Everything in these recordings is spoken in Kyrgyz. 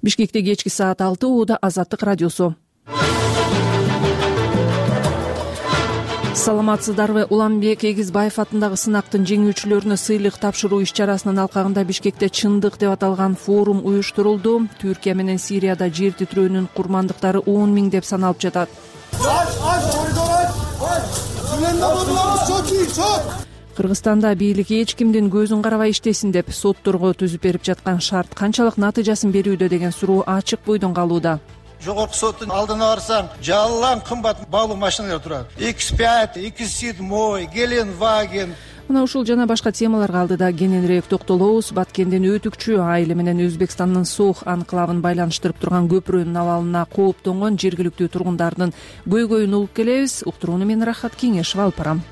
Бишкекте кечки саат 6 ууда Азаттык радиосу. Саламатсыздарбы? Уланбек Эгизбаев атындагы сынактын жеңүүчүлөрүнө сыйлык тапшыруу иш-чарасынын алкагында Бишкекте чындык деп аталган форум уюштурулду. Түркия менен Сирияда жер титирөөнүн курмандыктары 10 миңдеп саналып жатат. Кыргызстанда бийлик эч кимдин көзүн карабай иштесин деп сотторго түзүп берип жаткан шарт канчалык натыйжасын берүүдө деген суроо ачык бойдон калууда. Жогорку соттун алдына барсаң, жалаң кымбат баалуу машиналар турат. X5, X7, Gelenwagen. Мына ушул жана башка темаларга алдыда кененирээк токтолобуз. Баткендин Өтүкчү айылы менен Өзбекстандын Сох анклавын байланыштырып турган көпүрөнүн абалына кооптонгон жергиликтүү тургундардын көйгөйүн угуп келебиз. Уктурууну мен Рахат Кеңешева алып барам.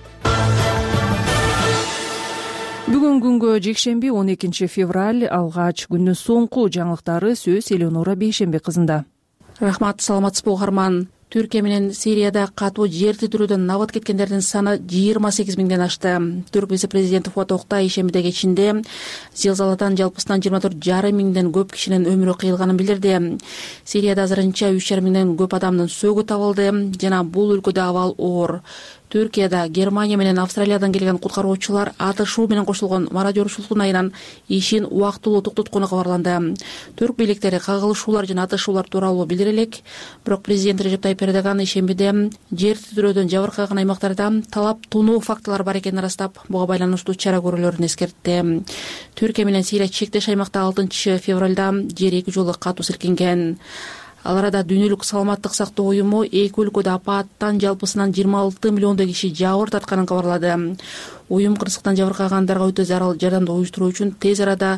Бүгүн күнгө жекшемби 12 февраль алгач күндүн соңку жаңылыктары сөз Элеонора Бейшембек кызында. Рахмат, саламатсызбы угарман. Түркия менен Сирияда катуу жер титирүүдөн абат кеткендердин саны 28 миңден ашты. Түрк вице-президенти Фуат Октай ишембиде кечинде зилзаладан жалпысынан 24,5 миңден көп кишинин өмүрү кыйылганын билдирди. Сирияда азырынча 3,5 миңден көп адамдын сөөгү табылды жана бул өлкөдө абал оор. Түркияда Германия менен Австралиядан келген куткаруучулар атышуу менен кошулгон мародёрчулуктун айынан ишин убактылуу токтоткону кабарланды. Түрк бийликтери кагылышуулар жана атышуулар тууралуу билдире элек, бирок президент Режеп Тайип Эрдоган ишембиде жер титирөөдөн жабыркаган аймактарда талап тунуу фактылар бар экенин ырастап, буга байланыштуу чара көрүүлөрүн эскертти. Түркия менен Сирия чектеш аймакта 6 февралда жер 2 жолу катуу силкинген. Ал арада Дүйнөлүк саламаттык сактоо уюму эки өлкөдө апаттан жалпысынан 26 миллиондой киши жабыр тартканын кабарлады. Уюм кырсыктан жабыркагандарга өтө зарыл жардамды уюштуруу үчүн тез арада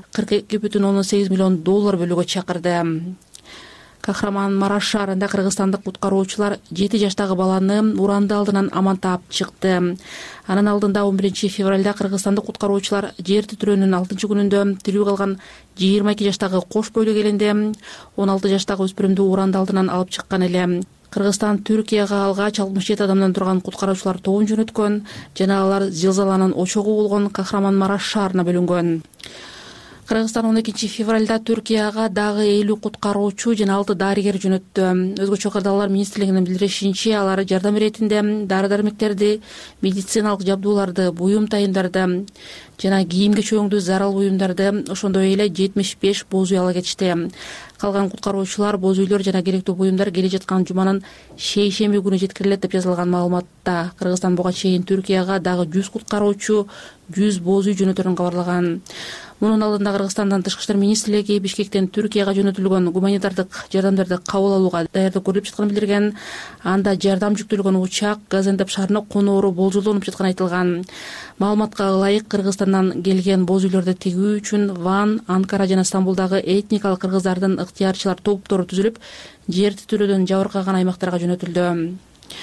$42,8 миллион бөлүүгө чакырды. Кахраман-Мараш шаарында кыргызстандык куткаруучулар 7 жаштагы баланы уранды алдынан аман таап чыкты. Анын алдында 11 февралда кыргызстандык куткаруучулар жер титирөөнүн 6 күнүндө тирүү калган 22 жаштагы кош бойлуу келинде 16 жаштагы өспүрүмдү уранды алдынан алып чыккан эле. Кыргызстан Түркияга алгач 67 адамдан турган куткаруучулар тобун жөнөткөн жана алар зилзаланын очогу болгон Кахраман-Мараш шаарына бөлүнгөн. Кыргызстан 12 февралда Түркияга дагы 50 куткаруучу жана 6 дарыгер жөнөттү. Өзгөчө кырдаалар министрлигинин билдиришинче, алар жардам иретинде дары-дармектерди, медициналык жабдууларды, буюм тайындарды жана кийимге чөңдүү зарыл буюмдарды, ошондой эле 75 боз үй ала кетишти. Калган куткаруучулар, боз үйлөр жана керектүү буюмдар келе жаткан жуманын шейшемби күнү жеткирилет деп жазылган маалыматта. Кыргызстан буга чейин Түркияга дагы 100 куткаруучу, 100 боз үй жөнөтөрүн кабарлаган. Мунун алдында Кыргызстандын Тышкы иштер министрлиги Бишкектен Түркияга жөнөтүлгөн гуманитардык жардамдарды кабыл алууга даярдык көрүлүп жатканын билдирген. Анда жардам жүктөлгөн учак Газентеп шаарына коноору болжолдонуп жатканы айтылган. Маалыматка ылайык, Кыргызстандан келген боз үйлөрдү тигүү үчүн Ван, Анкара жана Стамбулдагы этникалык кыргыздардын ыктыярчылар топтору түзүлүп, жер титирөөдөн жабыркаган аймактарга жөнөтүлдү.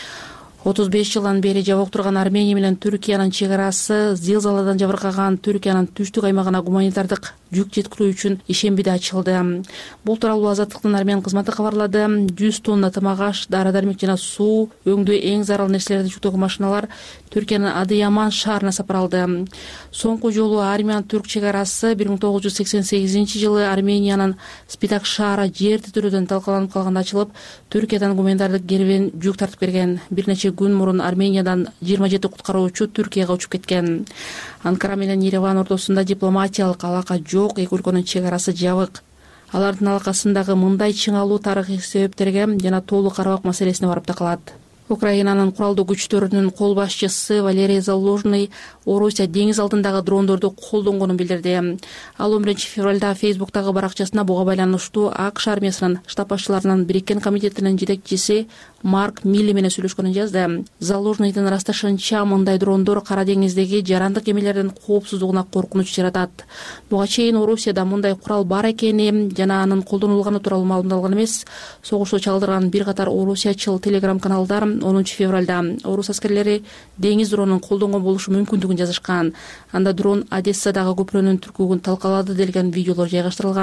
35 жылдан бери жабык турган Армения менен Түркиянын чек арасы зилзаладан жабыркаган Түркиянын түштүк аймагына гуманитардык жүк жеткирүү үчүн ишембиде ачылды. Бул тууралуу Азаттыктын Армян кызматы кабарлады. 100 тонна тамак-аш, дары-дармек жана суу өңдүү эң зарыл нерселерди жүктөгөн машиналар Түркиянын Адыяман шаарына сапаралды. Соңку жолу Армян-Түрк чек арасы 1988 жылы Армениянын Спитак шаары жер титирөөдөн талкаланып калганда ачылып, Түркиядан гуманитардык кербен жүк тартып берген. Бир нече күн мурун Армениядан 27 куткаруучу Түркияга учуп кеткен. Анкара менен Ереван ортосунда дипломатиялык алака жок, эки өлкөнүн чек арасы жабык. Алардын алакасындагы мындай чыңалуу тарыхый себептерге жана толук карабак маселесине барып такалат. Украинанын куралдуу күчтөрүнүн кол башчысы Валерий Залужный Орусия деңиз алдындагы дрондорду колдонгонун билдирди. Ал 11 февралда Фейсбуктагы баракчасына буга байланыштуу АКШ армиясынын штаб башчыларынын бириккен комитетинин жетекчиси Марк Милли менен сүйлөшкөнүн жазды. Залужныйдын ырасташынча, мындай дрондор Кара деңиздеги жарандык кемелердин коопсуздугуна коркунуч жаратат. Буга чейин Орусияда мындай курал бар экени жана анын колдонулганы тууралуу маалымдалган эмес. Согушту чалдырган бир катар орусиячыл телеграм каналдар 10 февралда орус аскерлери деңиз дронун колдонгон болушу мүмкүндүгүн жазышкан. Анда дрон Одессадагы көпүрөнүн түркүгүн талкалады делген видеолор жайгаштырылган.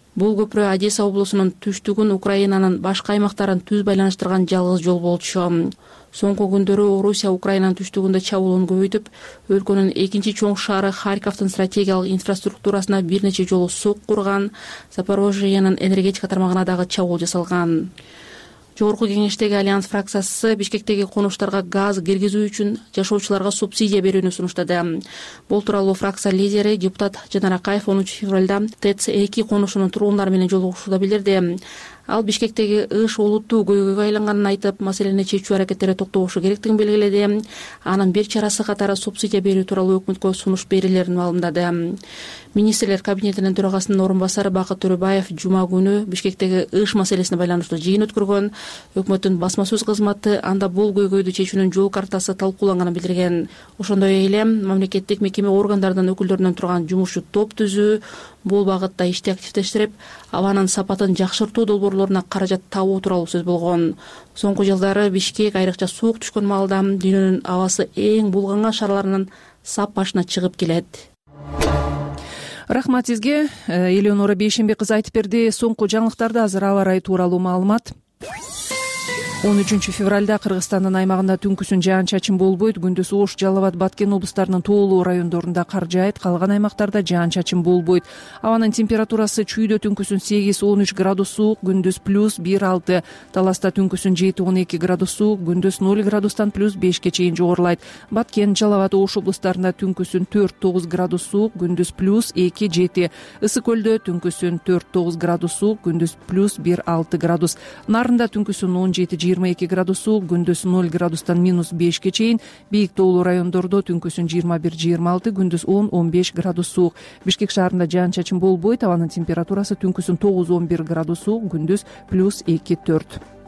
Бул көпүрө Одесса облусунун түштүгүн Украинанын башка аймактарын түз байланыштырган жалгыз жол болчу. Соңку күндөрү Орусия Украинанын түштүгүндө чабуулун көбөйтүп, өлкөнүн экинчи чоң шаары Харьковдун стратегиялык инфраструктурасына бир нече жолу сок курган, Запорожьенин энергетика тармагына дагы чабуул жасалган. Жогорку кеңештеги Альянс фракциясы Бишкектеги конуштарга газ киргизүү үчүн жашоочуларга субсидия берүүнү сунуштады. Бул тууралуу фракция лидери депутат Жанар Акаев 10 февралда ТЭЦ-2 конушунун тургундары менен жолугушууда билдирди. Ал Бишкектеги ыш олуттуу көйгөйгө айланганын айтып, маселени чечүү аракеттери токтошу керектигин белгиледи. Анын бир чарасы катары субсидия берүү тууралуу өкмөткө сунуш берилерин маалымдады. Министрлер кабинетинин төрагасынын орун басары Бакыт Төрөбаев жума күнү Бишкектеги ыш маселесине байланыштуу жыйын өткөргөн. Өкмөттүн басма сөз кызматы анда бул көйгөйдү чечүүнүн жол картасы талкууланганын билдирген. Ошондой эле мамлекеттик мекеме органдарынын өкүлдөрүнөн турган жумушчу топ түзүү, бул багытта ишти активдештирип, абанын сапатын жакшыртуу долбоорлоруна каражат табуу тууралуу сөз болгон. Соңку жылдары Бишкек айрыкча суук түшкөн маалда дүйнөнүн абасы эң булганган шаарларынын сап башына чыгып келет. Рахмат сизге. Элеонора Бейшембек кызы айтып берди. Соңку жаңылыктарды азыр аба ырайы тууралуу маалымат. 13 февралда Кыргызстандын аймагында түнкүсүн жаан-чачын болбойт. Күндүз Ош, Жалал Абад, Баткен облустарынын тоолуу райондорунда кар жаайт, калган аймактарда жаан-чачын болбойт. Абанын температурасы чүйдө түнкүсүн 8-13 градус суук, күндүз +1-6, Таласта түнкүсүн 7-12 градус суук, күндүз 0 градустан +5 чейин жогорулайт. Баткен, Жалал Абад, Ош облустарында түнкүсүн 4-9 градус суук, күндүз +2-7, Ысык көлдө түнкүсүн 4-9 градус суук, күндүз +1-6 градус, Нарында түнкүсүн 17-22 градус суук, күндүз 0 градустан -5 чейин, бийик тоолуу райондордо түнкүсүн 21-26, күндүз 10-15 градус суук. Бишкек шаарында жаан-чачын болбойт, абанын температурасы түнкүсүн 9-11 градус суук, күндүз +2-4.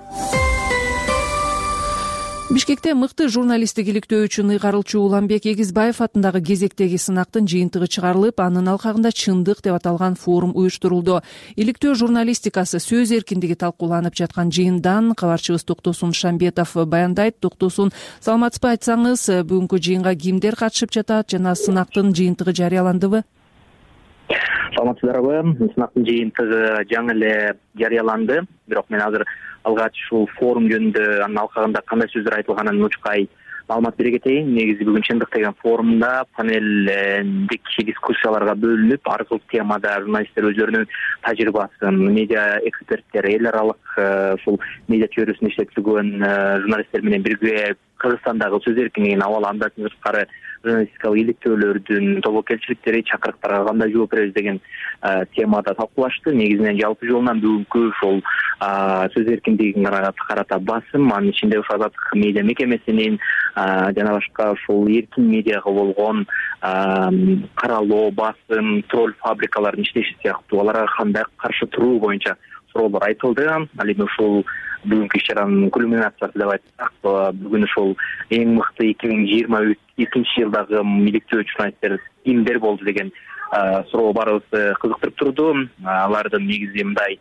Бишкекте мыкты журналисттик иликтөө үчүн ыйгарылчу Уланбек Эгизбаев атындагы кезектеги сынактын жыйынтыгы чыгарылып, анын алкагында чындык деп аталган форум уюштурулду. Иликтөө журналистикасы, сөз эркиндиги талкууланып жаткан жыйындан кабарчыбыз Токтосун Шамбетов баяндайт. Токтосун, саламатсызбы, айтсаңыз, бүгүнкү жыйынга кимдер катышып жатат жана сынактын жыйынтыгы жарыяландыбы? Саламатсыздарбы? Сынактын жыйынтыгы жаңы эле жарыяланды. Бирок мен азыр алгач ушул форум жөнүндө, анын алкагында кандай сөздөр айтылганын мучкай маалымат бере кетейин. Негизи бүгүн чындык деген форумда панелдик дискуссияларга бөлүнүп, ар кыл темада журналисттер өздөрүнүн тажрыйбасын, медиа эксперттер, эл аралык ушул медиа чөйрөсүндө иштеп журналисттер менен бирге Кыргызстандагы сөз эркиндигин абалы, андан сырткары журналистикалык иликтөөлөрдүн тобокелчиликтери, чакырыктарга кандай жооп беребиз деген темада талкуулашты. Негизинен жалпы жолунан бүгүнкү ошол сөз эркиндигине карата басым, анын ичинде ошол Азаттык медиа мекемесинин жана башка ушул эркин медиага болгон каралоо, басым, тролль фабрикалардын иштеши сыяктуу аларга кандай каршы туруу боюнча суроолор айтылды. Ал эми ушул бүгүнкү иш-чаранын кульминациясы деп айтсак, бүгүн ушул эң мыкты 2022 жылдагы иликтөө журналисттер кимдер болду деген суроо барыбызды кызыктырып турду. Алардын негизи мындай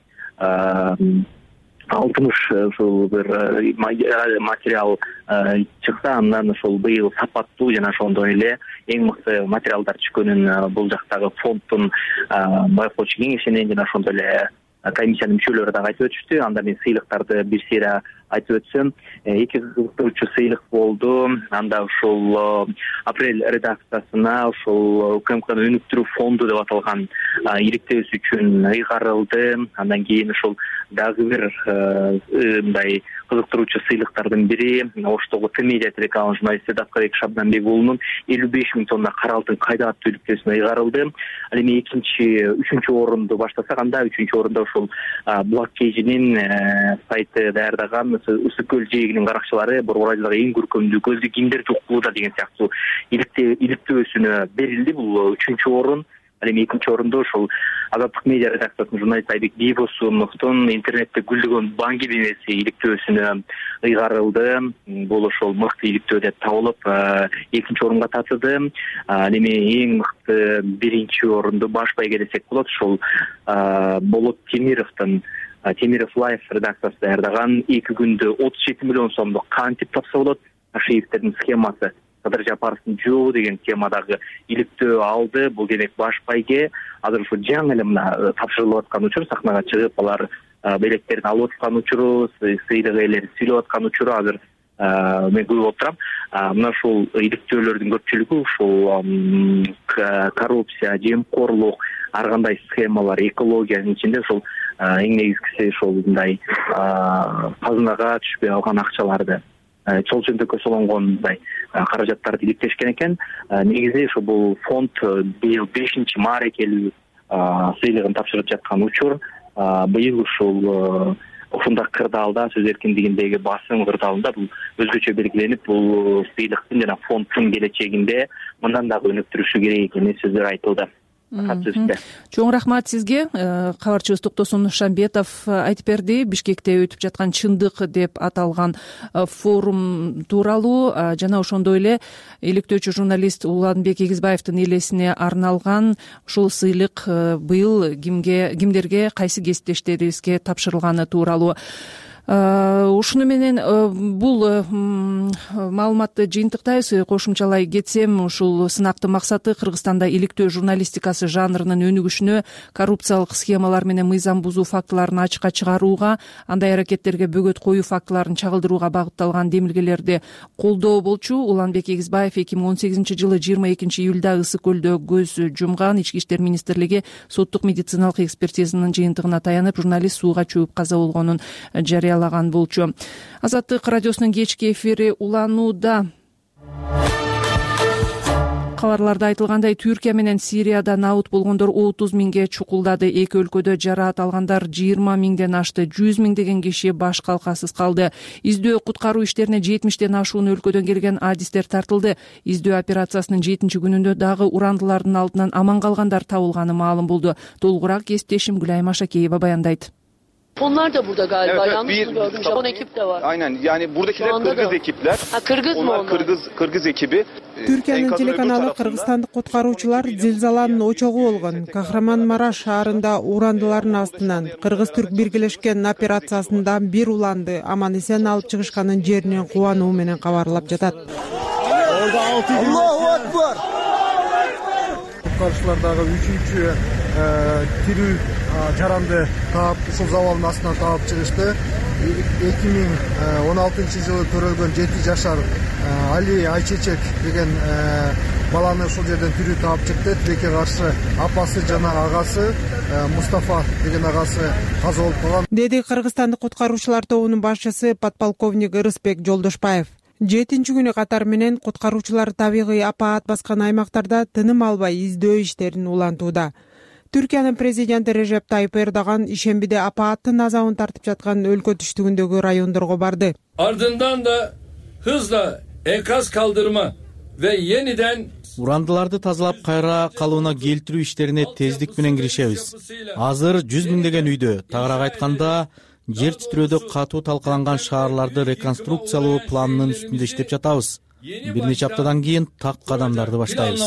60 ушул бир материал чыкса, андан ушул быйыл сапаттуу жана ошондой эле эң мыкты материалдар түшкөнүн бул жактагы фонддун байкоочу кеңешинин жана ошондой эле комиссиянын мүчөлөрү дагы айтып өтүштү. Анда мен сыйлыктарды бир сыйра айтып өтсөм, 2 кызыктыруучу сыйлык болду. Анда ушул апрель редакциясына ушул УКМКнын өнүктүрүү фонду деп аталган иликтөөсү үчүн ыйгарылды. Андан кийин ушул дагы бир мындай кызыктыруучу сыйлыктардын бири Оштогу Т-медиа телеканалынын журналисти Давкабек Шабданбек уулунун 55 000 тонна кара алтын кайда аттуу иликтөөсүнө ыйгарылды. Ал эми 3-чү орунду баштасак, анда 3-чү орунда ушул Булак Кежинин сайты даярдаган Ысык көл жээгинин каракчылары Борбор айылдагы эң көркөмдүү көздү кимдер жокууда деген сыяктуу иликтөөсүнө берилди. Бул 3-чү орун. Ал эми 2-нчи орунда ушул Азаттык медиа редакциясынын журналисти Айбек Бийбосуновдун интернетте гүлдөгөн банги бемеси иликтөөсүнө ыйгарылды. Бул ошол мыкты иликтөө деп табылып, 2-нчи орунга татыды. Ал эми эң мыкты 1-нчи орунду баш байге десек болот, ушул Болот Темировдун Темиров Лайф редакциясы даярдаган 2 күндө 37 миллион сомдук кантип тапса болот Ашиевтердин схемасы Кадыр Жапаровдун жоо деген темадагы иликтөө алды. Бул демек баш байге азыр ушу жаңы эле мына тапшырылып аткан учур, сахнага чыгып алар белектерин алып аткан учуру, сыйлык ээлери сүйлөп аткан учуру азыр мен көрүп отурам. Мына ушул иликтөөлөрдүн көпчүлүгү ушул коррупция, жемкорлук, ар кандай схемалар, экологиянын ичинде ушул эң негизгиси ушул мындай казынага түшпөй алган акчаларды чол чөнтөккө солонгон мындай каражаттарды иликтешкен экен. Негизи ушу бул фонд быйыл 5-маарекелүү сыйлыгын тапшырып жаткан учур. Быйыл ушул ушундай кырдаалда, сөз эркиндигиндеги басым кырдаалында бул өзгөчө белгиленип, бул сыйлыктын жана фонддун келечегинде мындан дагы өнүктүрүшү керек экени сөздөр айтылды. Чоң рахмат сизге. Кабарчыбыз Токтосун Шамбетов айтып берди. Бишкекте өтүп жаткан чындык деп аталган форум тууралуу жана ошондой эле иликтөөчү журналист Уланбек Эгизбаевдин элесине арналган ушул сыйлык быйыл кимдерге, кайсы кесиптештерибизге тапшырылганы тууралуу. Ушуну менен бул маалыматты жыйынтыктайбыз. Кошумчалай кетсем, ушул сынактын максаты Кыргызстанда иликтөө журналистикасы жанрынын өнүгүшүнө, коррупциялык схемалар менен мыйзам бузуу фактыларын ачыкка чыгарууга, андай аракеттерге бөгөт коюу фактыларын чагылдырууга багытталган демилгелерди колдоо болчу. Уланбек Эгизбаев 2018-жылы 22-июлда Ысык көлдө көз жумган. Ички иштер министрлиги соттук медициналык экспертизанын жыйынтыгына таянып, журналист сууга чөгүп каза болгонун жарыялаган болчу. Азаттык радиосунун кечки эфири уланууда. Кабарларда айтылгандай, Түркия менен Сирияда набыт болгондор 30 миңге чукулдады. Эки өлкөдө жараат алгандар 20 миңден ашты. 100 миңдеген киши баш калкасыз калды. Издөө куткаруу иштерине 70тен ашуун өлкөдөн келген адистер тартылды. Издөө операциясынын 7-күнүндө дагы урандылардын алдынан аман калгандар табылганы маалым болду. Толугураак кесиптешим Гүлайым Ашакеева баяндайт. Onlar da burada galiba. Evet, yanlış mı gördüm? Japon ekip de var. Aynen, yani buradakiler Kırgız ekipler. Kırgız mı onlar? Kırgız ekibi. Түркиянын телеканалы кыргызстандык куткаруучулар зилзаланын очогу болгон Кахраман-Мараш шаарында урандылардын астынан кыргыз-түрк биргелешкен операциясында бир уланды аман-эсен алып чыгышканын жеринен кубануу менен кабарлап жатат. Аллаху акбар. Куткаруучулардагы 3-чү тирүү жаранды таап, ушул завалдын астынан таап чыгышты. 2016-жылы төрөлгөн 7 жашар Али Айчечек деген баланы ушул жерден тирүү таап чыкты. Тилекке каршы апасы жана агасы Мустафа деген агасы каза болуп калган, деди кыргызстандык куткаруучулар тобунун башчысы подполковник Ырысбек Жолдошбаев. 7-күнү катар менен куткаруучулар табигый апаат баскан аймактарда тыным албай издөө иштерин улантууда. Түркиянын президенти Режеп Тайып Эрдоган ишембиде апааттын азабын тартып жаткан өлкө түштүгүндөгү райондорго барды. Ardından da hızla enkaz kaldırma ve yeniden урандыларды тазалап кайра калууна келтирүү иштерине тездик менен киришебиз. Азыр 100 миңдеген үйдө, тагыраак айтканда, жер титирөөдө катуу талкаланган шаарларды реконструкциялоо планынын үстүндө иштеп жатабыз. Бир нече аптадан кийин так кадамдарды баштайбыз.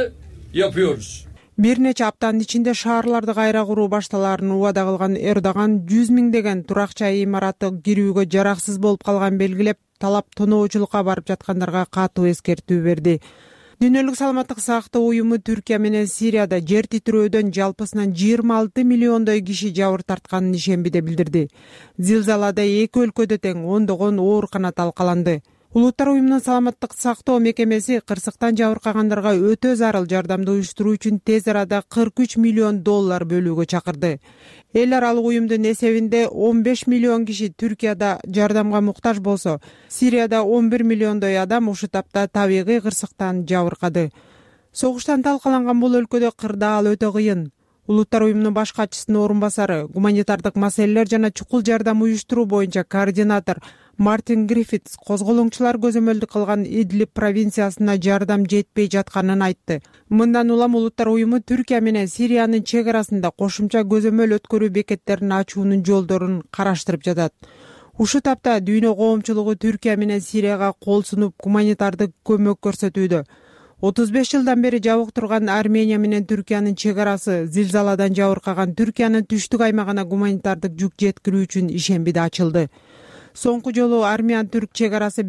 Бир нече аптанын ичинде шаарларды кайра куруу башталарын убада кылган Эрдоган 100 миңдеген турак-жай имараты кирүүгө жараксыз болуп калган белгилеп, талап тоноочулукка барып жаткандарга катуу эскертүү берди. Дүйнөлүк саламаттык сактоо уюму Түркия менен Сирияда жер титирөөдөн жалпысынан 26 миллиондой киши жабыр тартканын ишембиде билдирди. Зилзалада эки өлкөдө тең ондогон оорукана талкаланды. Улуттар уюмунун саламаттык сактоо мекемеси кырсыктан жабыркагандарга өтө зарыл жардамды уюштуруу үчүн тез арада $43 миллион бөлүүгө чакырды. Эл аралык уюмдун эсебинде 15 миллион киши Түркияда жардамга муктаж болсо, Сирияда 11 миллиондой адам ушул тапта табигый кырсыктан жабыркады. Согуштан талкаланган бул өлкөдө кырдаал өтө кыйын. Улуттар уюмунун баш катчысынын орун басары, гуманитардык маселелер жана чукул жардам уюштуруу боюнча координатор Мартин Гриффитс козголоңчулар көзөмөлдүк кылган Идлиб провинциясына жардам жетпей жатканын айтты. Мындан улам улуттар уюму Түркия менен Сириянын чек арасында кошумча көзөмөл өткөрүү бекеттерин ачуунун жолдорун караштырып жатат. Ушул тапта дүйнө коомчулугу Түркия менен Сирияга кол сунуп гуманитардык көмөк көрсөтүүдө. 35 жылдан бери жабык турган Армения менен Түркиянын чек арасы зилзаладан жабыркаган Түркиянын түштүк аймагына гуманитардык жүк жеткирүү үчүн ишембиде ачылды. Соңку жолу армян-түрк чек арасы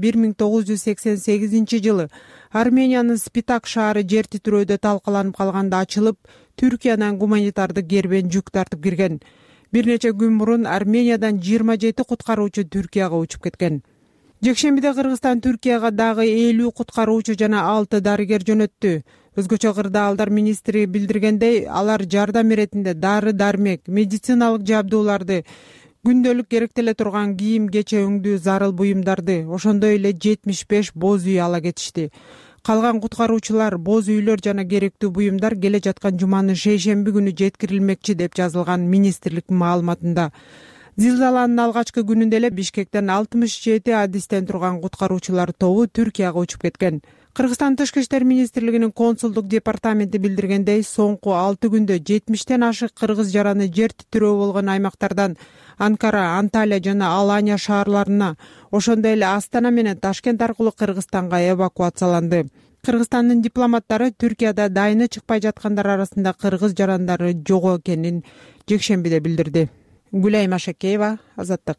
1988 Армениянын Спитак шаары жер титирөөдө талкаланып калганда ачылып, Түркиянан гуманитардык кербен жүк тартып кирген. Бир нече күн мурун Армениядан 27 куткаруучу Түркияга учуп кеткен. Жекшембиде Кыргызстан Түркияга дагы 50 куткаруучу жана 6 дарыгер жөнөттү. Өзгөчө кырдаалдар министри билдиргендей, алар жардам иретинде дары-дармек, медициналык жабдууларды, күндөлүк керектеле турган кийим, кече өңдүү зарыл буюмдарды, ошондой эле 75 боз үй ала кетишти. Калган куткаруучулар боз үйлөр жана керектүү буюмдар келе жаткан жуманын шейшемби күнү жеткирилмекчи деп жазылган министрликтин маалыматында. Зилзаланын алгачкы күнүндө эле Бишкектен 67 адистен турган куткаруучулар тобу Түркияга учуп кеткен. Кыргызстан Тышкы иштер министрлигинин консулдук департаменти билдиргендей, соңку 6 күндө 70тен ашык кыргыз жараны жер титирөө болгон аймактардан Анкара, Анталия жана Алания шаарларына, ошондой эле Астана менен Ташкент аркылуу Кыргызстанга эвакуацияланды. Кыргызстандын дипломаттары Түркияда дайыны чыкпай жаткандар арасында кыргыз жарандары жок экенин жекшембиде билдирди. Гүлай Машакеева, Азаттык.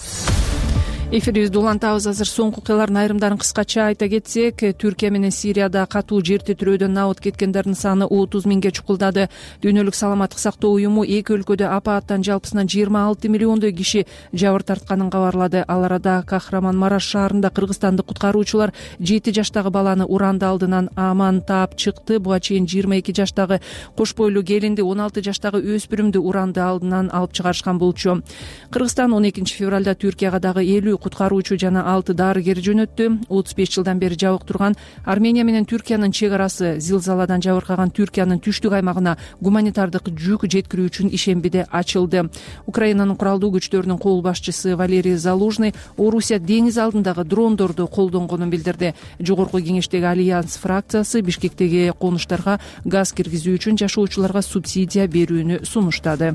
Эфирибизди улантабыз. Азыр соңку окуялардын айрымдарын кыскача айта кетсек, Түркия менен Сирияда катуу жер титирөөдөн абыт кеткендердин саны 30 миңге чукулдады. Дүйнөлүк саламаттык сактоо уюму эки өлкөдө апааттан жалпысынан 26 миллиондой киши жабыр тартканын кабарлады. Ал арада Кахраман-Мараш шаарында кыргызстандык куткаруучулар 7 жаштагы баланы уранды алдынан аман таап чыкты. Буга чейин 22 жаштагы кош бойлуу келинди, 16 жаштагы өспүрүмдү уранды алдынан алып чыгарышкан болчу. Кыргызстан 12 февралда Түркияга дагы 50 куткаруучу жана 6 дарыгер жөнөттү. 35 жылдан бери жабык турган Армения менен Түркиянын чек арасы зилзаладан жабыркаган Түркиянын түштүк аймагына гуманитардык жүк жеткирүү үчүн ишембиде ачылды. Украинанын куралдуу күчтөрүнүн кол башчысы Валерий Залужный Орусия деңиз алдындагы дрондорду колдонгонун билдирди. Жогорку кеңештеги Альянс фракциясы Бишкектеги конуштарга газ киргизүү үчүн жашоочуларга субсидия берүүнү сунуштады.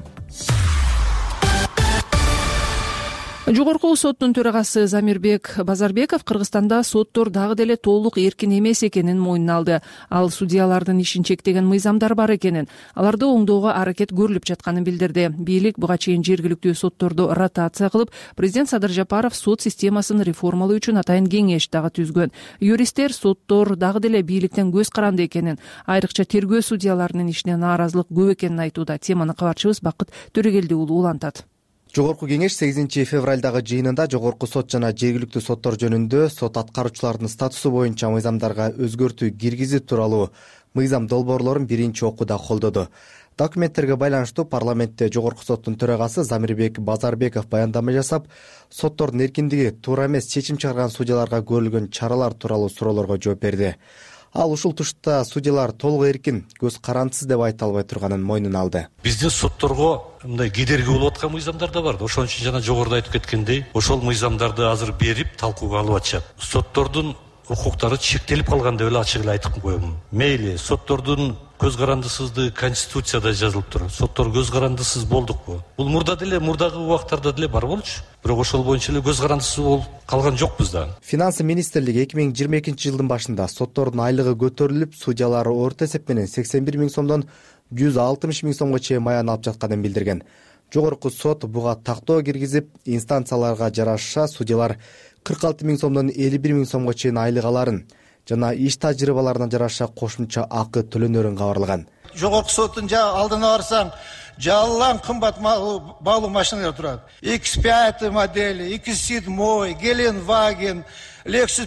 Жогорку соттун төрагасы Замирбек Базарбеков Кыргызстанда соттор дагы деле толук эркин эмес экенин мойнуна алды. Ал судьялардын ишин чектеген мыйзамдар бар экенин, аларды оңдоого аракет көрүлүп жатканын билдирди. Бийлик буга чейин жергиликтүү сотторду ротация кылып, президент Садыр Жапаров сот системасын реформалоо үчүн атайын кеңеш дагы түзгөн. Юристтер соттор дагы деле бийликтен көз каранды экенин, айрыкча тергөө судьяларынын ишине нааразылык көп экенин айтууда. Теманы кабарчыбыз Бакыт Төрөгелди уулу улантат. Жогорку кеңеш 8 февралдагы жыйынында жогорку сот жана жергиликтүү соттор жөнүндө сот аткаруучулардын статусу боюнча мыйзамдарга өзгөртүү киргизүү тууралуу мыйзам долбоорлорун биринчи окууда колдоду. Документтерге байланыштуу парламентте жогорку соттун төрагасы Замирбек Базарбеков баяндама жасап, соттордун эркиндиги туура эмес чечим чыгарган судьяларга көрүлгөн чаралар тууралуу суроолорго жооп берди. Ал ушул тушта судьялар толук эркин, көз карандысыз деп айта албай турганын мойнуна алды. Биздин сотторго мындай кедерги болуп аткан мыйзамдар да бар. Ошон үчүн жана жогоруда айтып кеткендей, ошол мыйзамдарды азыр берип талкууга алып атышат. Соттордун укуктары чектелип калган деп эле ачык эле айтып коем. Мейли, соттордун көз карандысыздыгы Конституцияда жазылып тур. Соттор көз карандысыз болдукпу? Бул мурдагы убактарда деле бар болчу. Бирок ошол боюнча эле көз карандысыз болуп калган жокпуз да. Финансы министрлиги 2022 жылдын башында соттордун айлыгы көтөрүлүп, судьялары орто эсеп менен 81 миң сомдон 160 миң сомго чейин маян алып жатканын билдирген. Жогорку сот буга тактоо киргизип, инстанцияларга жараша судьялар 46 миң сомдон 51 миң сомго чейин айлык аларын жана иш тажрыйбаларына жараша кошумча акы төлөнөрүн кабарлаган. Жогорку соттун алдына барсаң, жалаң кымбат баалуу машиналар турат. X5 модели, X7, Gelenwagen, Lexus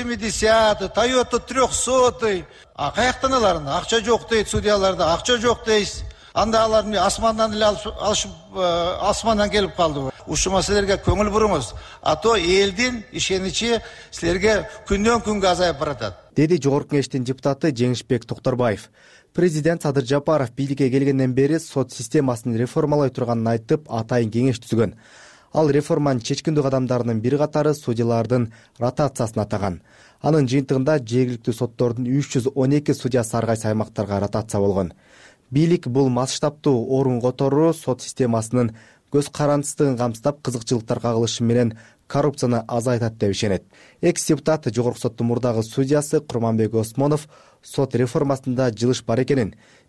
570, Toyota 300. Каяктан аларын? Акча жок дейт судьяларда, акча жок дейт. Анда аларды асмандан эле алышып, асмандан келип калды. Ушул маселелерге көңүл буруңуз. А то элдин ишеничи силерге күндөн күнгө азайып баратат. Деди жогорку кеңештин депутаты Жеңишбек Токторбаев. Президент Садыр Жапаров бийликке келгенден бери сот системасын реформалай турганын айтып, атайын кеңеш түзгөн. Ал реформанын чечкиндүү кадамдарынын бир катары судьялардын ротациясын атаган. Анын жыйынтыгында жергиликтүү соттордун 312 судьясы ар кайсы аймактарга ротация болгон. Бийлик бул масштабтуу орун которуу сот системасынын көз карандысыздыгын камсыздап, кызыкчылыктар кагылышы менен коррупцияны азайтат деп ишенет. Экс-депутат жогорку соттун мурдагы судьясы Курманбек Осмонов сот реформасында жылыш бар экенин,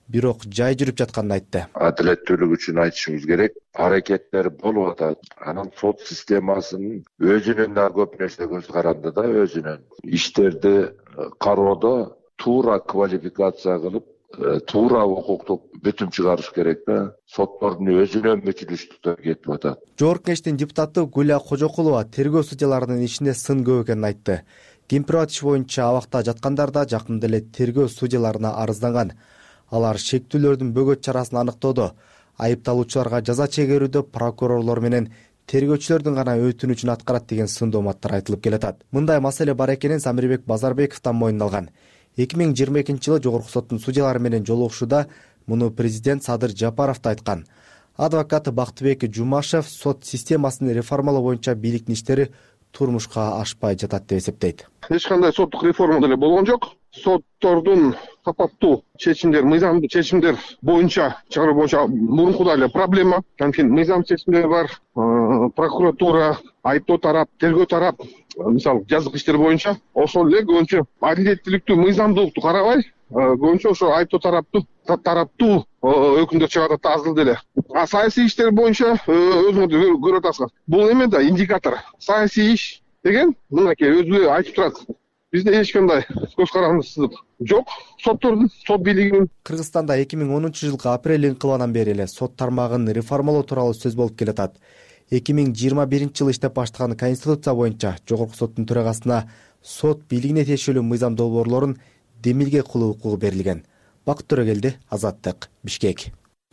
бирок жай жүрүп жатканын айтты. Адилеттүүлүк үчүн айтышыбыз керек. Аракеттер болуп атат. Анан сот системасынын өзүнүн да көп нерсе көз каранды да, өзүнүн иштерди кароодо туура квалификация кылып, туура укуктук бүтүм чыгарыш керек да. Соттордун өзүнөн мүчүлүштүктөр кетип атат. Жогорку Кеңештин депутаты Гүлия Кожокулова тергөө судьяларынын ишинде сын көп экенин айтты. Кемпирбат иш боюнча абакта жаткандар да жакында эле тергөө судьяларына арызданган. Алар шектүүлөрдүн бөгөт чарасын аныктоодо, айыпталуучуларга жаза чегерүүдө прокурорлор менен тергөөчүлөрдүн гана өтүнүчүн аткарат деген сындооматтар айтылып келатат. Мындай маселе бар экенин Самирбек Базарбековдон мойнуна алган. 2022-жылы Жогорку соттун судьялары менен жолугушууда муну президент Садыр Жапаров да айткан. Адвокат Бактыбек Жумашев сот системасын реформалоо боюнча бийликтин иштери турмушка ашпай жатат деп эсептейт. Эч кандай соттук реформа деле болгон жок. Соттордун сапаттуу чечимдер, мыйзамдуу чечимдер боюнча чыгаруу боюнча мурункудай эле проблема. Анткени мыйзам чечимдер бар, прокуратура, айыптоо тарап, тергөө тарап, мисалы жазык иштер боюнча ошол эле көбүнчө адилеттүүлүктү, мыйзамдуулукту карабай, көбүнчө ошо айыптоо тараптуу өкүмдөр чыгарат аз деле. Саясий иштер боюнча өзүңөр көрүп атасыздар. Бул эме да индикатор. Саясий иш деген мынакей өзү айтып турат. Бизде эч кандай көз карандысыздык жок. Соттордун, сот бийлигинин. Кыргызстанда 2010-жылкы апрель инкылабынан бери эле сот тармагын реформалоо тууралуу сөз болуп келатат. 2021-жылы иштеп баштаган Конституция боюнча Жогорку соттун төрагасына сот бийлигине тиешелүү мыйзам долбоорлорун демилге кылуу укугу берилген. Бакыт Төрөгелди, Азаттык, Бишкек.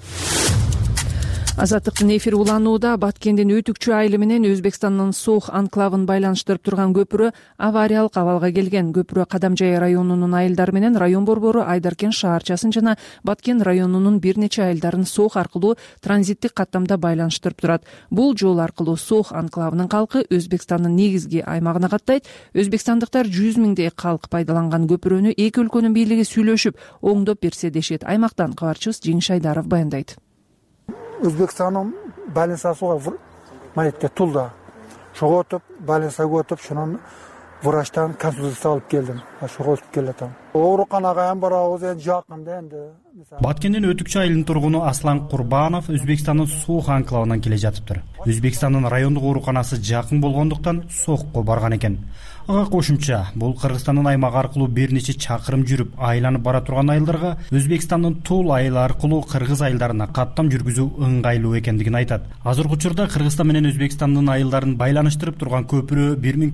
Азаттыктын эфири уланууда. Баткендин Өтүкчү айылы менен Өзбекстандын Сох анклавын байланыштырып турган көпүрө авариялык абалга келген. Көпүрө Кадамжай районунун айылдары менен район борбору Айдаркен шаарчасын жана Баткен районунун бир нече айылдарын Сох аркылуу транзиттик каттамда байланыштырып турат. Бул жол аркылуу Сох анклавынын калкы Өзбекстандын негизги аймагына каттайт. Өзбекстандыктар 100 миңдей калк пайдаланган көпүрөнү эки өлкөнүн бийлиги сүйлөшүп, оңдоп берсе дешет. Аймактан кабарчыбыз Жеңиш Айдаров баяндайт. Өзбекстанның байланысуға маретке тұлда. Шоғотып, байланысуға өтіп, шынан врачтан консультация алып келдім. Шоғотып келетім. Ооруканаға ем бар ауыз, жақында енді. Баткендин Өтүкчү айылынын тургуну Аслан Курбанов Өзбекстандын Сох анклавынан келе жатыптыр. Өзбекстандын райондук ооруканасы жакын болгондуктан Сохко барган экен. Ага кошумча, бул Кыргызстандын аймагы аркылуу бир нече чакырым жүрүп айланып бара турган айылдарга Өзбекстандын Тул айылы аркылуу Кыргыз айылдарына каттам жүргүзүү ыңгайлуу экендигин айтат. Азыркы учурда Кыргызстан менен Өзбекстандын айылдарын байланыштырып турган көпүрө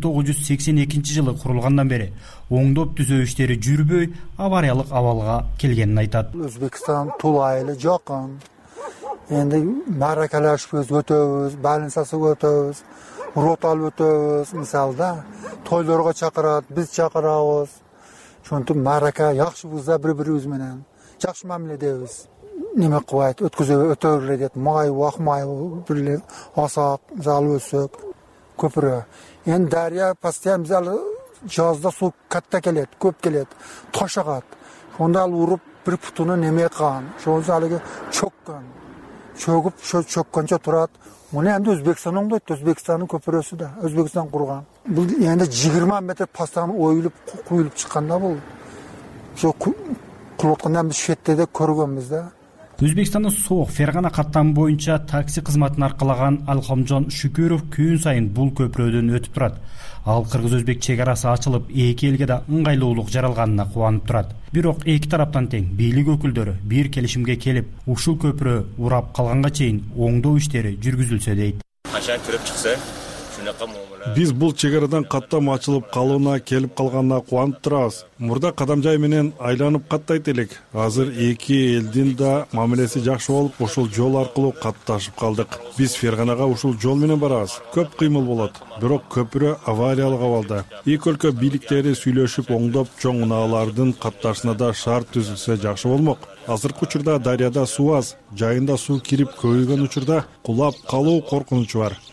1982-жылы курулгандан бери оңдоп түзөө иштери жүрбөй, авариялык абалга келгенин айтат. Өзбекстан Тул айылы жакын. Энди маракалашып өтөбүз, байланысып өтөбүз. Рот алып өтөбүз, мисалда тойлорго чакырат, биз чакырабыз. Ошентип марака жакшыбызда бири-бирибиз менен жакшы мамиледебиз. Неме кылбайт, өтөбүрлөр дейт, май, вак май, бирле асак, залып өтсөк, көпүрө. Эми дария постоянно мисалы жазда суу катта келет, көп келет, таш агат. Ошондо ал уруп бир путуну неме кылган, ошондо алыгы чөккөн. Чөгүп, чөккөнчө турат. Муну эми Өзбекстан оңдойт, Өзбекстандын көпүрөсү да, Өзбекстан курган. Бул эми 20 метр постоянно оюлуп, куюлуп чыкканда бул. Ошо кылып аткандан биз шетте де көргөнбүз да. Өзбекстандын Сох Фергана каттамы боюнча такси кызматын аркалаган Алхамжон Шүкүров күн сайын бул көпүрөдөн өтүп турат. Ал кыргыз-өзбек чек арасы ачылып, эки элге да ыңгайлуулук жаралганына кубанып турат. Бирок эки тараптан тең бийлик өкүлдөрү бир келишимге келип, ушул көпүрө урап калганга чейин оңдоо иштери жүргүзүлсө дейт. Качан кирип чыкса, Биз бул чек арадан каттам ачылып калууна келип калганына кубанып турабыз. Мурда Кадамжай менен айланып каттайт элек. Азыр эки элдин да мамилеси жакшы болуп, ушул жол аркылуу катташып калдык. Биз Ферганага ушул жол менен барабыз. Көп кыймыл болот. Бирок көпүрө авариялык абалда. Эки өлкө бийликтери сүйлөшүп, оңдоп, чоң унаалардын катташына да шарт түзүлсө жакшы болмок. Азыркы учурда дарыяда суу аз, жайында суу кирип көбөйгөн учурда кулап калуу коркунучу бар.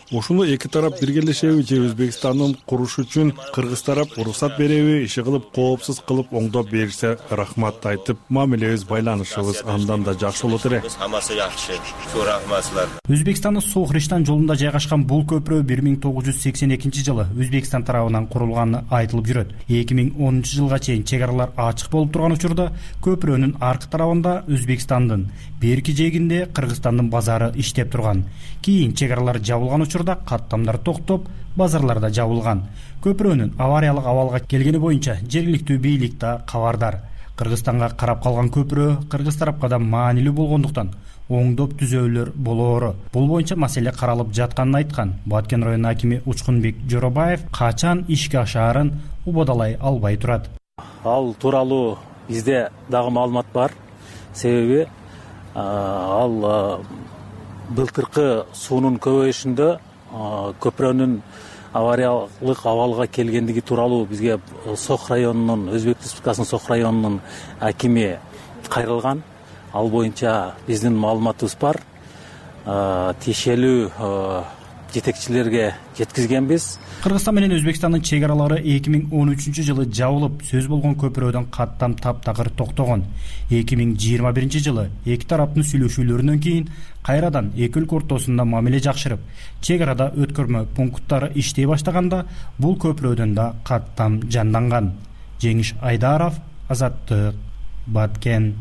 ушуну эки тарап биргелешеби же Өзбекстандын курушу үчүн кыргыз тарап уруксат береби, иши кылып коопсуз кылып оңдоп берсе рахмат айтып, мамилебиз байланышыбыз андан да жакшы болот эле. Хаммасы жакшы. Чоң рахмат силерге. Өзбекстандын Сооқ-Риштан жолунда жайгашкан бул көпүрө 1982-жылы Өзбекстан тарабынан курулганы айтылып жүрөт. 2010-жылга чейин чек аралар ачык болуп турган учурда көпүрөнүн аркы тарабында Өзбекстандын, берки жээгинде Кыргызстандын базары иштеп турган. Кийин чек аралар жабылган учурда каттамдар токтоп, базарларда жабылган. Көпүрөнүн авариялык абалга келгени боюнча жергиликтүү бийлик да кабардар. Кыргызстанга карап калган көпүрө кыргыз тарапка да маанилүү болгондуктан оңдоп түзөөлөр болоору. Бул боюнча маселе каралып жатканын айткан Баткен районунун акими Учкунбек Жоробаев качан ишке ашаарын убадалай албай турат. Ал тууралуу бизде дагы маалымат бар. Себеби ал былтыркы суунун көбөйүшүндө көпүрөнүн авариялык абалга келгендиги тууралуу бизге Сооқ районунун, Өзбек Республикасынын Сооқ районунун акими кайрылган. Ал боюнча биздин маалыматыбыз бар. Тиешелүү жетекчилерге жеткизгенбиз. Кыргызстан менен Өзбекстандын чек аралары 2013-жылы жабылып, сөз болгон көпүрөдөн каттам таптакыр токтогон. 2021-жылы эки тараптын сүйлөшүүлөрүнөн кийин кайрадан эки өлкө ортосунда мамиле жакшырып, чек арада өткөрмө пункттары иштей баштаганда бул көпүрөдөн да каттам жанданган. Жеңиш Айдаров, Азаттык, Баткен.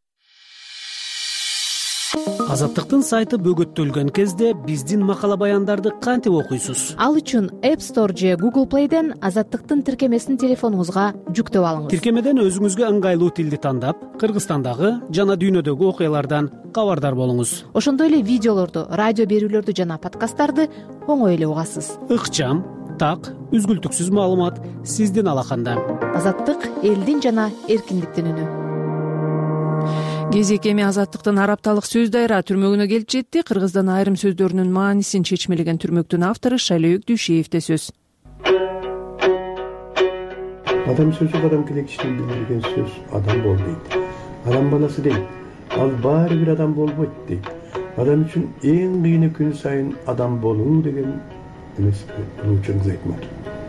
Азаттыктын сайты бөгөттөлгөн кезде биздин макала баяндарды кантип окуйсуз? Ал үчүн App Store же Google Play'ден Азаттыктын тиркемесин телефонуңузга жүктөп алыңыз. Тиркемеден өзүңүзгө ыңгайлуу тилди тандап, Кыргызстандагы жана дүйнөдөгү окуялардан кабардар болуңуз. Ошондой эле видеолорду, радио берүүлөрдү жана подкасттарды оңой эле угасыз. Ыкчам, так, үзгүлтүксүз маалымат сиздин алаканда. Азаттык элдин жана эркиндиктин үнү. Кезек эми Азаттыктын арапталык сөз дайра түрмөгүнө келип жетти. Кыргыздан айрым сөздөрүнүн маанисин чечмелеген түрмөктүн автору Шайлөөк Дүйшеевде сөз. Адам сөзү адам келекчилигин билдирген сөз адам бол дейт. Адам баласы дейт. Ал баары бир адам болбойт дейт. Адам үчүн эң кыйыны күн сайын адам болуу деген эмес. Улуучуңуз айтмак.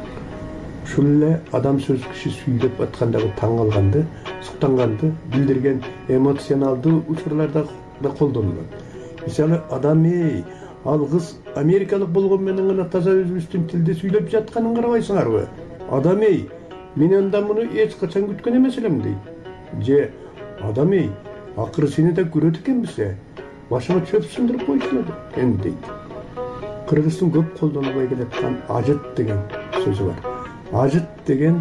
Ушул эле адам сөз киши сүйлөп аткандагы таң калганды, суктанганды билдирген эмоционалдуу учурларда да колдонулат. Мисалы, адам ал кыз америкалык болгон менен гана таза өзүбүздүн тилде сүйлөп жатканын карабайсыңарбы? Адам мен андан муну эч качан күткөн эмес элем дейт. Же адам акыры сени да көрөт экенбиз, башыма чөп сындырып койчу экен дейт. Кыргыздын көп колдонулбай келаткан ажыт деген сөзү бар. Ажыт деген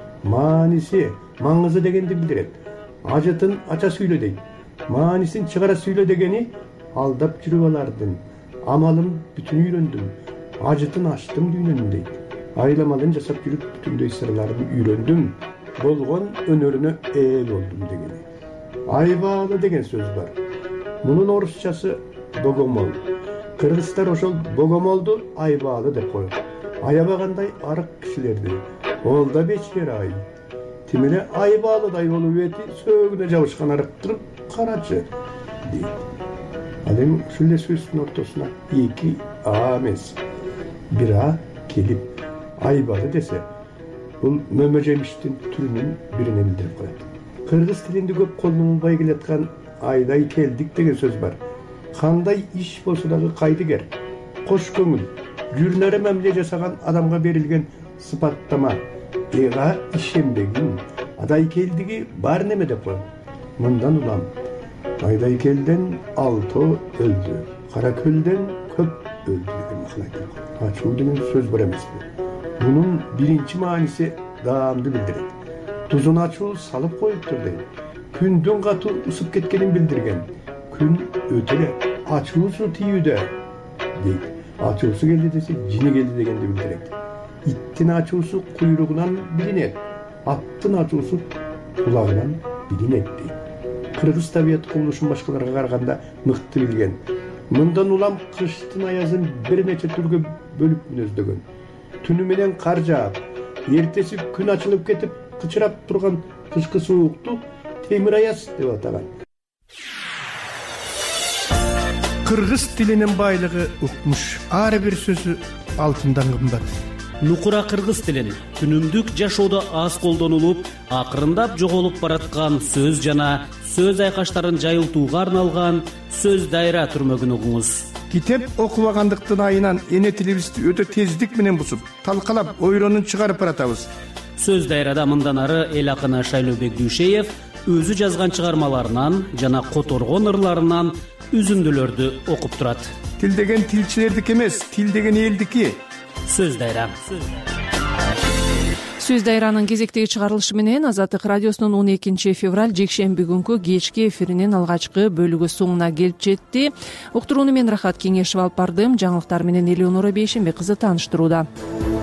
мааниси, маңызы дегенди билдирет. Ажытын ача сүйлө дейт. Маанисин чыгара сүйлө дегени алдап жүрүп алардын. Амалын бүтүн үйрөндүм. Ажытын ачтым дүйнөнүн дейт. Айламалын жасап жүрүп бүтүндөй сырларын үйрөндүм. Болгон өнөрүнө ээ болдум дегени. Айбаалы деген сөз бар. Мунун орусчасы богомол. Кыргыздар ошол богомолду айбаалы деп коет. Аябагандай арык кишилерди. Ол да бечилер ай. Тимеле айбаалыдай болуп эти сөөгүнө жабышкан арыктыр карачы дейт. Ал эми ушул эле сөздүн ортосуна эки а эмес, бир а келип айбалы десе, бул мөмө жемиштин түрүнүн бирине билдирип коет. Кыргыз тилинде көп колдонулбай келаткан айдай келдик деген сөз бар. Кандай иш болсо дагы кайдыгер, кош көңүл, жүрнөрө мамиле жасаган адамга берилген сыпаттама, эга ишенбегин, адай келдиги бар неме деп коет. Мындан улам айдай келден 6 өлдү, кара көлдөн көп өлдү деген макал айтылат. Ачуу деген сөз бар эмеспи? Мунун биринчи мааниси даамды билдирет. Тузун ачуу салып коюптур дейт. Күндүн катуу ысып кеткенин билдирген. Күн өтө эле, ачуусу тийүүдө дейт. Ачуусу келди десе, жини келди дегенди билдирет. Иттин ачуусу куйругунан билинет, аттын ачуусу кулагынан билинет дейт. Кыргыз табият кубулушун башкаларга караганда мыкты билген. Мындан улам кыштын аязын бир нече түргө бөлүп мүнөздөгөн. Түнү менен кар жаап, эртеси күн ачылып кетип, кычырап турган кышкы суукту темир аяз деп атаган. кыргыз тилинин байлыгы укмуш, ар бир сөзү алтындан кымбат. нукура кыргыз тилин күнүмдүк жашоодо аз колдонулуп, акырындап жоголуп бараткан сөз жана сөз айкаштарын жайылтууга арналган сөз дайра түрмөгүн угуңуз. Китеп окубагандыктын айынан эне тилибизди өтө тездик менен бусуп, талкалап, ойронун чыгарып баратабыз. Сөз дайрада мындан ары эл акыны Шайлообек Дүйшеев өзү жазган чыгармаларынан жана которгон ырларынан үзүндүлөрдү окуп турат. Тил деген тилчилердики эмес, тил деген элдики. Сөз дайра. Сөз дайранын кезектеги чыгарылышы менен Азаттык радиосунун 12 февраль жекшемби күнкү кечки эфиринин алгачкы бөлүгү соңуна келип жетти. Уктурууну мен Рахат Кеңешев алып бардым. Жаңылыктар менен Элеонора Бейшембек кызы тааныштырууда.